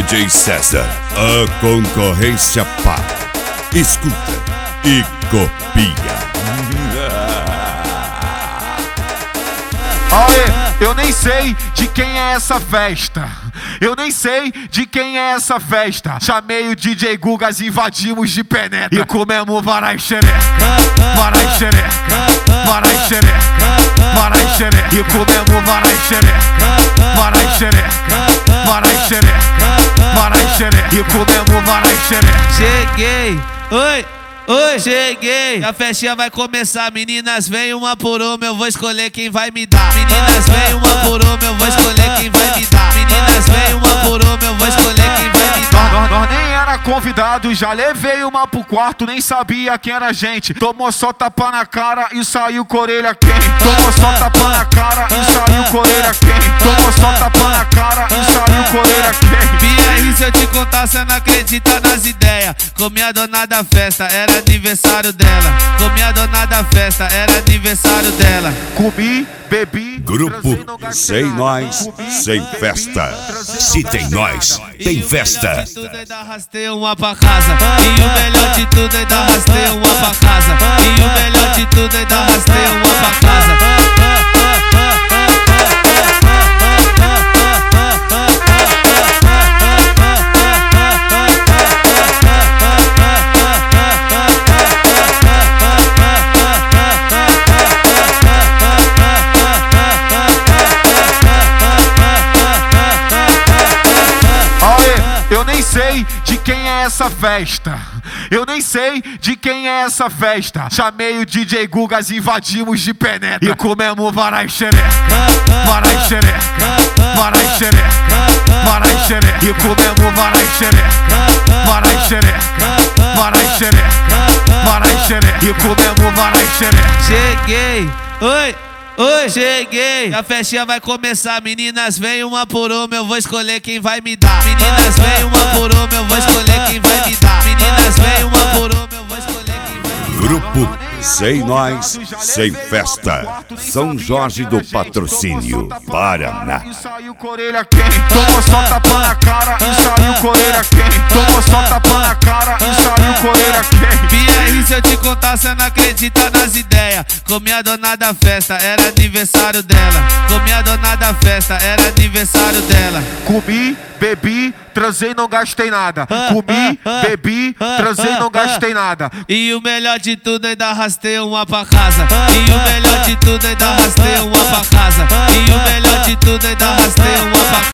DJ César, a concorrência paga. Escuta e copia. Aê, eu nem sei de quem é essa festa. Eu nem sei de quem é essa festa. Chamei o DJ Gugas, invadimos de penetra e comemos varai xereca, varai xereca, varai xereca, varai xereca. E comemos varai xereca, varai xereca, varai xereca, varai xereca. E comemos varai xereca. Cheguei, oi. Oi, cheguei, a festinha vai começar. Meninas, vem uma por uma, eu vou escolher quem vai me dar. Meninas, vem uma por uma, eu vou escolher quem vai me dar. Meninas, vem uma por uma, eu vou escolher quem vai me dar. Nós nem era convidado, já levei uma pro quarto, nem sabia quem era a gente. Tomou só tapa na cara e saiu com orelha quente. Tomou só tapa na cara e saiu com orelha quente. Tomou só tapa na cara e saiu com orelha quente. Pierre, se eu te contar, cê não acredita nas ideias. Comi a dona da festa, era aniversário dela. Comi a dona da festa, era aniversário dela. Comi, bebi. Grupo Sem Nós, Sem Festa. Se tem nós, tem festa. E o melhor de tudo ainda arrastei uma pra casa. E o melhor de tudo ainda arrastei uma pra casa. E o melhor de tudo ainda arrastei uma pra casa. Eu nem sei de quem é essa festa. Eu nem sei de quem é essa festa. Chamei o DJ Gugas, invadimos de penetra e comemos varai xereca, varai xereca, varai xereca, varai xereca. E comemos varai xereca, varai xereca, varai xereca, varai xereca. E comemos varai xereca. Cheguei, oi. Oi, cheguei, a festinha vai começar. Meninas, vem uma por uma, eu vou escolher quem vai me dar. Meninas, vem uma por uma, eu vou escolher quem vai me dar. Meninas, vem uma por uma, eu vou escolher quem vai me dar. Grupo Sem Nós, Sem Festa. São Jorge do Patrocínio, Paraná. E saiu com orelha quente. Tomou só tapa na cara e saiu com orelha quente. Tomou só tapa na cara e saiu com orelha quente. Pierre, se eu te contar, cê não acredita nas ideias. Comi a dona da festa, era aniversário dela. Comi a dona da festa, era aniversário dela. Comi, bebi, transei, não gastei nada. Comi, bebi, transei, não gastei nada. E o melhor de tudo ainda arrastei uma pra casa. E o melhor de tudo ainda arrastei uma pra casa. E o melhor de tudo ainda arrastei uma pra casa.